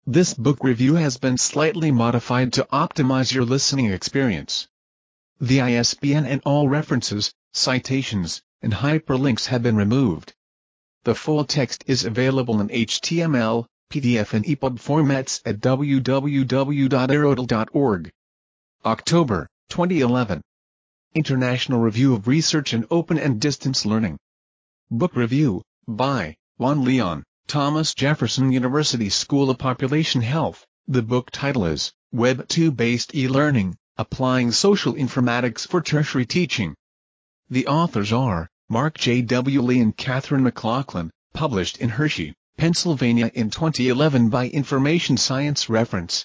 This book review has been slightly modified to optimize your listening experience. The ISBN and all references, citations, and hyperlinks have been removed. The full text is available in HTML, PDF and EPUB formats at www.aerodel.org. October 2011. International Review of Research in Open and Distance Learning. Book review, by Juan Leon, Thomas Jefferson University School of Population Health. The book title is Web 2-Based E-Learning, Applying Social Informatics for Tertiary Teaching. The authors are Mark J. W. Lee and Catherine McLaughlin, published in Hershey, Pennsylvania in 2011 by Information Science Reference.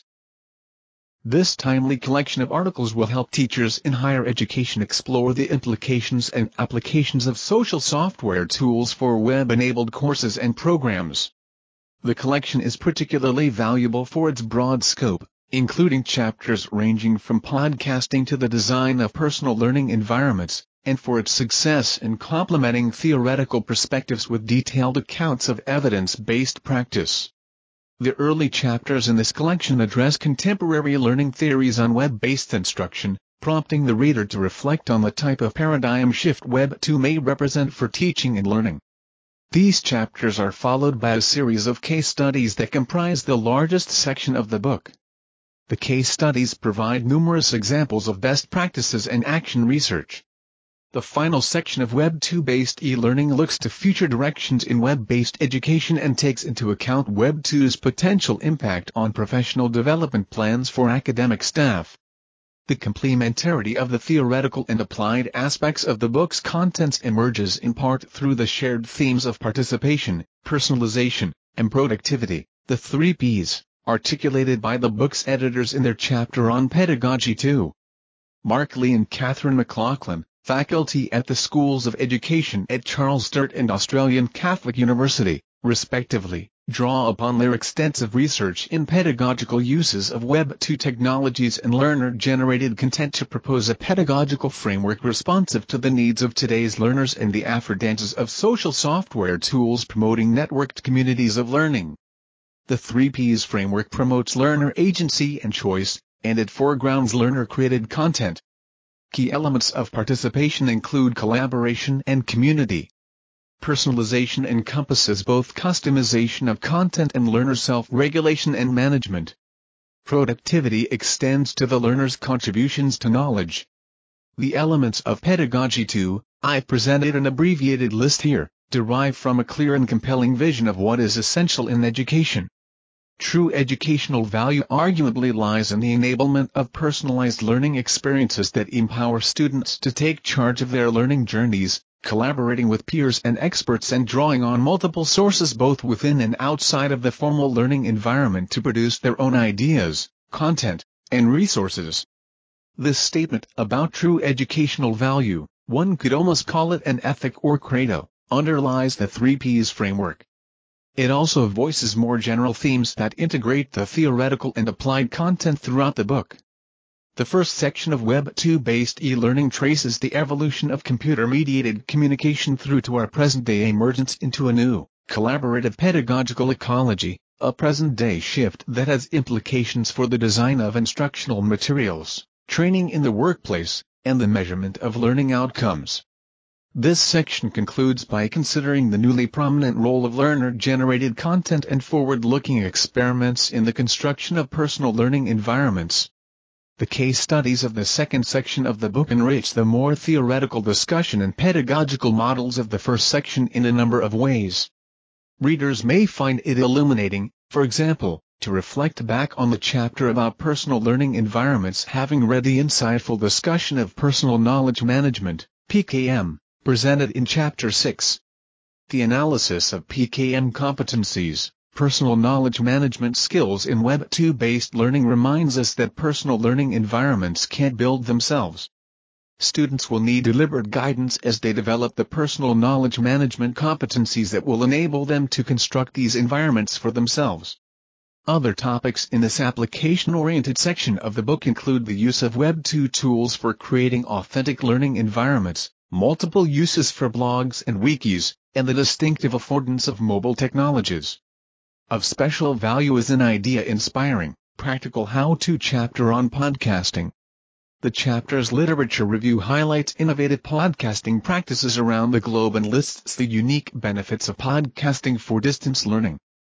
This timely collection of articles will help teachers in higher education explore the implications and applications of social software tools for web-enabled courses and programs. The collection is particularly valuable for its broad scope, including chapters ranging from podcasting to the design of personal learning environments, and for its success in complementing theoretical perspectives with detailed accounts of evidence-based practice. The early chapters in this collection address contemporary learning theories on web-based instruction, prompting the reader to reflect on the type of paradigm shift Web 2 may represent for teaching and learning. These chapters are followed by a series of case studies that comprise the largest section of the book. The case studies provide numerous examples of best practices and action research. The final section of Web 2-based e-learning looks to future directions in web-based education and takes into account Web 2's potential impact on professional development plans for academic staff. The complementarity of the theoretical and applied aspects of the book's contents emerges in part through the shared themes of participation, personalization, and productivity, the 3 Ps, articulated by the book's editors in their chapter on Pedagogy 2. Mark Lee and Catherine McLaughlin, faculty at the Schools of Education at Charles Sturt and Australian Catholic University, respectively, draw upon their extensive research in pedagogical uses of Web 2 technologies and learner-generated content to propose a pedagogical framework responsive to the needs of today's learners and the affordances of social software tools promoting networked communities of learning. The 3 Ps framework promotes learner agency and choice, and it foregrounds learner-created content. Key elements of participation include collaboration and community. Personalization encompasses both customization of content and learner self-regulation and management. Productivity extends to the learner's contributions to knowledge. The elements of Pedagogy 2, I presented an abbreviated list here, derive from a clear and compelling vision of what is essential in education. True educational value arguably lies in the enablement of personalized learning experiences that empower students to take charge of their learning journeys, collaborating with peers and experts and drawing on multiple sources both within and outside of the formal learning environment to produce their own ideas, content, and resources. This statement about true educational value, one could almost call it an ethic or credo, underlies the 3 Ps framework. It also voices more general themes that integrate the theoretical and applied content throughout the book. The first section of Web 2-based e-learning traces the evolution of computer-mediated communication through to our present-day emergence into a new, collaborative pedagogical ecology, a present-day shift that has implications for the design of instructional materials, training in the workplace, and the measurement of learning outcomes. This section concludes by considering the newly prominent role of learner-generated content and forward-looking experiments in the construction of personal learning environments. The case studies of the second section of the book enrich the more theoretical discussion and pedagogical models of the first section in a number of ways. Readers may find it illuminating, for example, to reflect back on the chapter about personal learning environments having read the insightful discussion of personal knowledge management, PKM, presented in Chapter 6. The analysis of PKM competencies, personal knowledge management skills in Web 2-based learning reminds us that personal learning environments can't build themselves. Students will need deliberate guidance as they develop the personal knowledge management competencies that will enable them to construct these environments for themselves. Other topics in this application-oriented section of the book include the use of Web 2 tools for creating authentic learning environments, multiple uses for blogs and wikis, and the distinctive affordance of mobile technologies. Of special value is an idea-inspiring, practical how-to chapter on podcasting. The chapter's literature review highlights innovative podcasting practices around the globe and lists the unique benefits of podcasting for distance learning.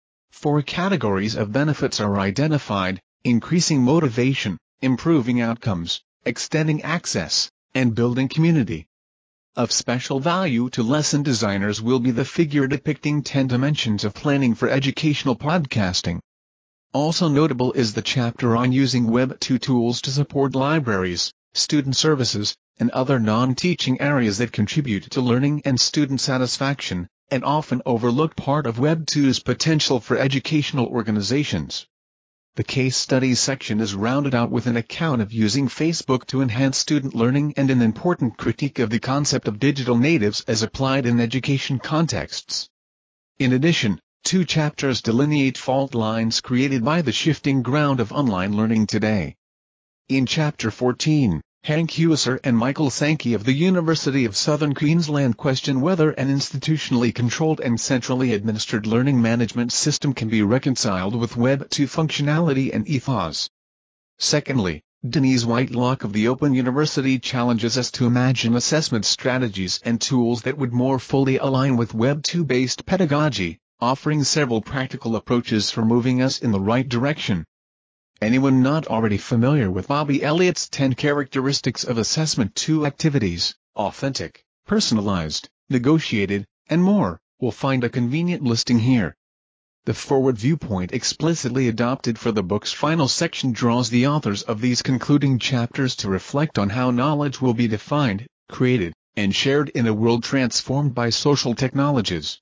4 categories of benefits are identified: increasing motivation, improving outcomes, extending access, and building community. Of special value to lesson designers will be the figure depicting 10 dimensions of planning for educational podcasting. Also notable is the chapter on using Web 2 tools to support libraries, student services, and other non-teaching areas that contribute to learning and student satisfaction, an often overlooked part of Web 2's potential for educational organizations. The case studies section is rounded out with an account of using Facebook to enhance student learning and an important critique of the concept of digital natives as applied in education contexts. In addition, 2 chapters delineate fault lines created by the shifting ground of online learning today. In Chapter 14, Hank Heuser and Michael Sankey of the University of Southern Queensland question whether an institutionally controlled and centrally administered learning management system can be reconciled with Web 2 functionality and ethos. Secondly, Denise Whitelock of the Open University challenges us to imagine assessment strategies and tools that would more fully align with Web 2-based pedagogy, offering several practical approaches for moving us in the right direction. Anyone not already familiar with Bobby Elliott's 10 characteristics of assessment 2 activities, authentic, personalized, negotiated, and more, will find a convenient listing here. The forward viewpoint explicitly adopted for the book's final section draws the authors of these concluding chapters to reflect on how knowledge will be defined, created, and shared in a world transformed by social technologies.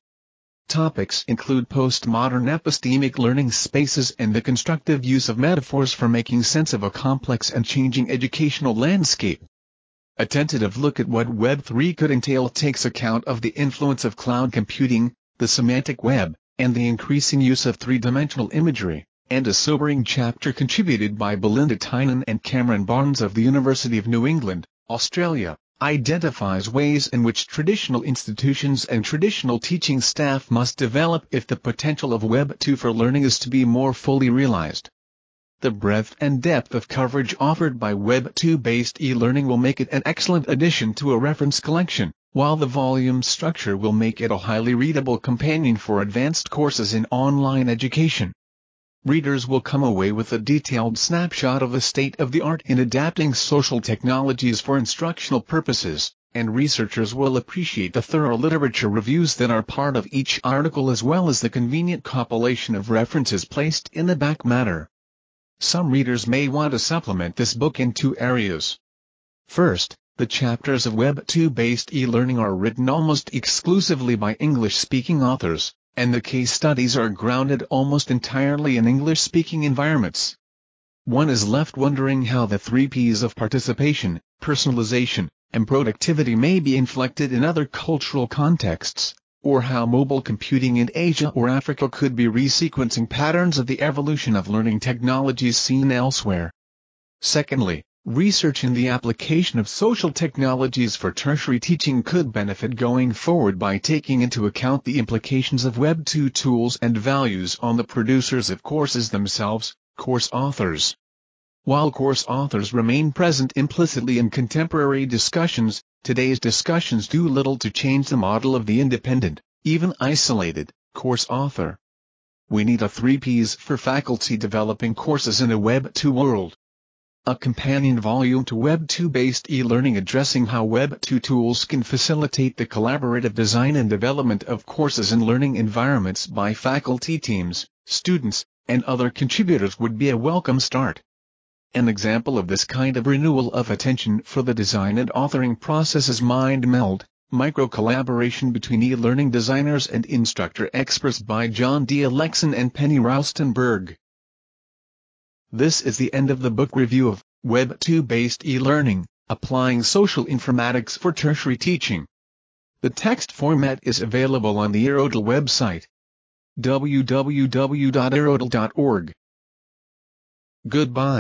Topics include postmodern epistemic learning spaces and the constructive use of metaphors for making sense of a complex and changing educational landscape. A tentative look at what Web 3 could entail takes account of the influence of cloud computing, the semantic web, and the increasing use of 3-dimensional imagery, and a sobering chapter contributed by Belinda Tynan and Cameron Barnes of the University of New England, Australia, identifies ways in which traditional institutions and traditional teaching staff must develop if the potential of Web 2 for learning is to be more fully realized. The breadth and depth of coverage offered by Web 2-based e-learning will make it an excellent addition to a reference collection, while the volume structure will make it a highly readable companion for advanced courses in online education. Readers will come away with a detailed snapshot of the state of the art in adapting social technologies for instructional purposes, and researchers will appreciate the thorough literature reviews that are part of each article as well as the convenient compilation of references placed in the back matter. Some readers may want to supplement this book in 2 areas. First, the chapters of Web 2-based e-learning are written almost exclusively by English-speaking authors, and the case studies are grounded almost entirely in English-speaking environments. One is left wondering how the 3 Ps of participation, personalization, and productivity may be inflected in other cultural contexts, or how mobile computing in Asia or Africa could be resequencing patterns of the evolution of learning technologies seen elsewhere. Secondly, research in the application of social technologies for tertiary teaching could benefit going forward by taking into account the implications of Web 2 tools and values on the producers of courses themselves, course authors. While course authors remain present implicitly in contemporary discussions, today's discussions do little to change the model of the independent, even isolated, course author. We need a 3 Ps for faculty developing courses in a Web 2 world. A companion volume to Web 2-based e-learning addressing how Web 2 tools can facilitate the collaborative design and development of courses in learning environments by faculty teams, students, and other contributors would be a welcome start. An example of this kind of renewal of attention for the design and authoring process is MindMeld, micro-collaboration between e-learning designers and instructor experts by John D. Alexan and Penny Raustenberg. This is the end of the book review of Web 2-based e-learning, applying social informatics for tertiary teaching. The text format is available on the Erodel website, www.erodel.org. Goodbye.